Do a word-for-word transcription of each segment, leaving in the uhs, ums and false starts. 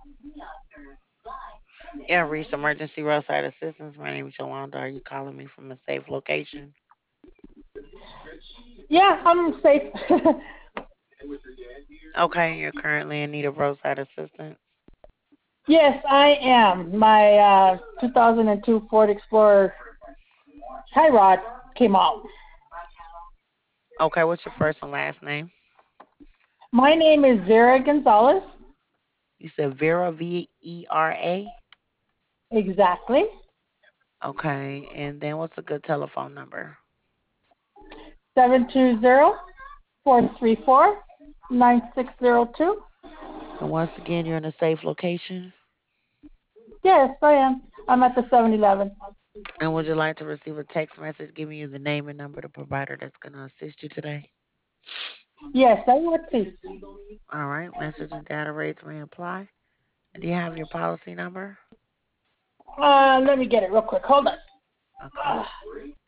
Yeah, reached emergency roadside assistance. My name is Yolanda. Are you calling me from a safe location? Yeah, I'm safe. Okay, you're currently in need of roadside assistance. Yes, I am. My uh, two thousand two Ford Explorer Tyrod came out. Okay, what's your first and last name? My name is Vera Gonzalez. You said Vera, V E R A? Exactly. Okay, and then what's a good telephone number? Seven two zero four three four nine six zero two. And once again, you're in a safe location. Yes, I am. I'm at the Seven Eleven. And would you like to receive a text message giving you the name and number of the provider that's going to assist you today? Yes, I would please. All right, message and data rates may apply. And do you have your policy number? Uh, let me get it real quick. Hold on. Okay. Uh,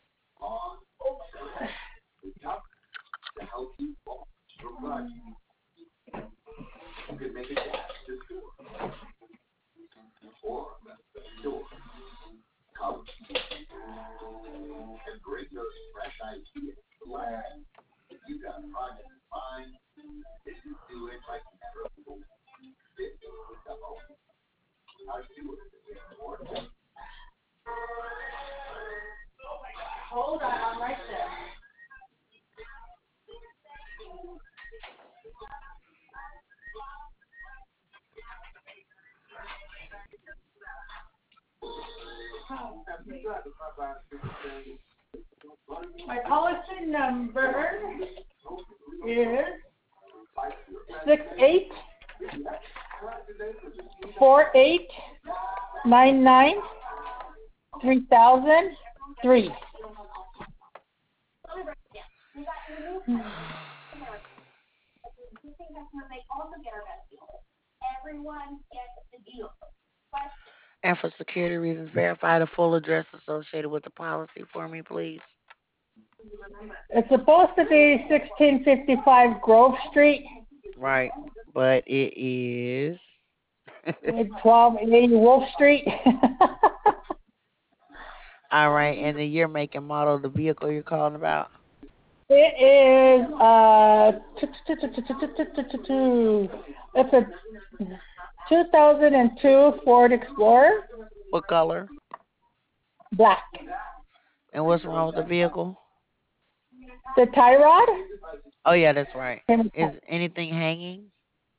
hold on, I'm right there. My policy number is six eight four eight nine nine three thousand three. And for security reasons, verify the full address associated with the policy for me, please. It's supposed to be sixteen fifty-five Grove Street, Right, but it is. twelve eighty Wolf Street. All right, and the year, make, and model of the vehicle you're calling about. It is uh, it's a two thousand two Ford Explorer, What color? black. And what's wrong with the vehicle? The tie rod? Oh, yeah, that's right. Is anything hanging?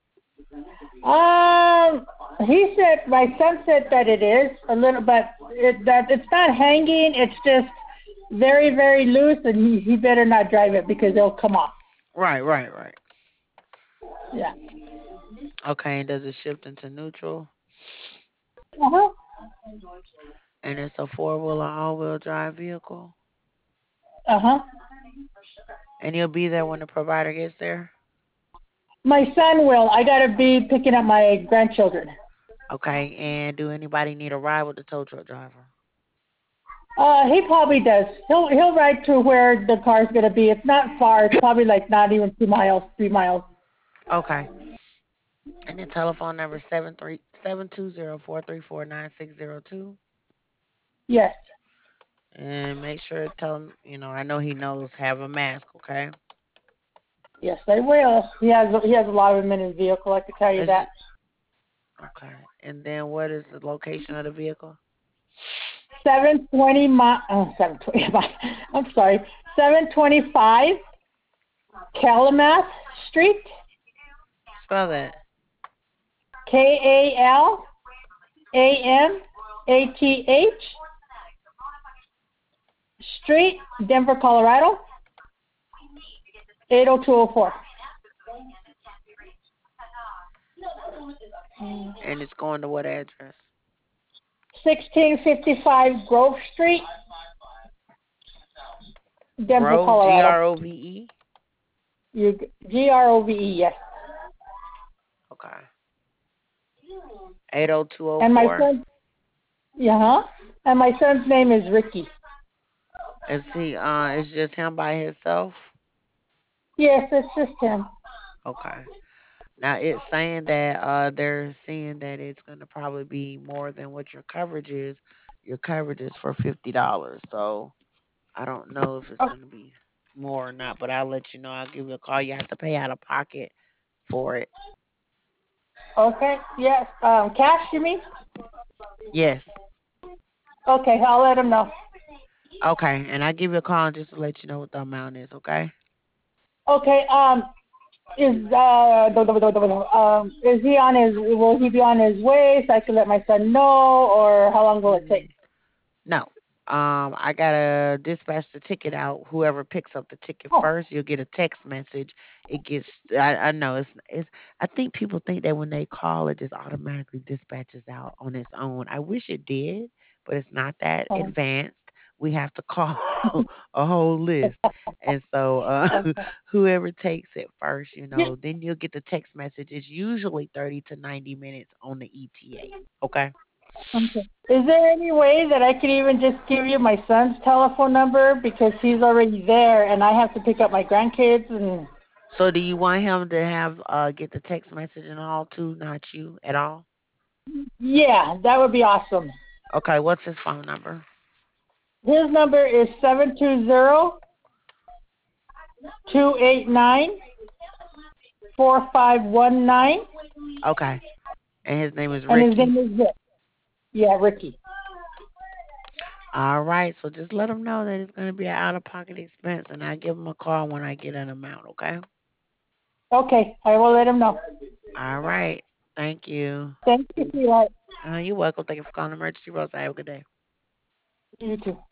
Um, he said my son said that it is a little, but it, that it's not hanging. It's just very very loose, and he he better not drive it because it'll come off. Right, right, right. Yeah. Okay, and does it shift into neutral? Uh huh. And it's a four wheel or all wheel drive vehicle? Uh huh. And you'll be there when the provider gets there? My son will. I gotta be picking up my grandchildren. Okay, and do anybody need a ride with the tow truck driver? Uh, he probably does. He'll he'll ride to where the car's gonna be. It's not far. It's probably like not even two miles, three miles. Okay. And the telephone number seven three seven two zero four three four nine six zero two. Yes, And make sure to tell him, you know, I know he knows, have a mask, okay? yes, I will. He has he has a lot of them in his vehicle. I can tell you It's, that. okay. And then what is the location of the vehicle? Seven twenty mi- oh, seven twenty. I'm sorry. Seven twenty five Kalamath Street. Spell that. K A L A M A T H Street, Denver, Colorado. Eight oh two oh four. And it's going to what address? Sixteen fifty five Grove Street, Denver, Grove, G Colorado. R O V E? You G R O V E, yes. Okay. eight oh two oh And my four? son, yeah, huh? And my son's name is Ricky. Is he, uh, is just him by himself? Yes, it's just him. Okay. Now it's saying that uh they're seeing that it's gonna probably be more than what your coverage is. Your coverage is for fifty dollars. So I don't know if it's Oh, gonna be more or not, but I'll let you know. I'll give you a call. You have to pay out of pocket for it. okay. Yes. Um, cash, you mean? Yes. Okay, I'll let him know. Okay. And I'll give you a call just to let you know what the amount is, okay? Okay. Um, is uh, do- do- do- do- do- um, is he on his? Will he be on his way so I can let my son know, or how long will it take? Mm. No. Um, I gotta dispatch the ticket out. Whoever picks up the ticket Oh, first, you'll get a text message. It gets. I, I know it's. It's. I think people think that when they call, it just automatically dispatches out on its own. I wish it did, but it's not that um, advanced. We have to call a whole list, and so uh, okay. whoever takes it first, you Yeah, know, then you'll get the text message. It's usually thirty to ninety minutes on the E T A. Okay. okay. Is there any way that I could even just give you my son's telephone number because he's already there and I have to pick up my grandkids and So do you want him to have uh get the text message and all too, not you at all? yeah, that would be awesome. Okay, what's his phone number? His number is seven two zero two eight nine four five one nine, Okay. And his name is and his Ricky. name is Rick. Yeah, Ricky. All right, so just let him know that it's gonna be an out of pocket expense and I give him a call when I get an amount, okay? Okay, I will let him know. All right. Thank you. Thank you, sweetheart. Uh, you're welcome. Thank you for calling Emergency Rosa. Have a good day. You too.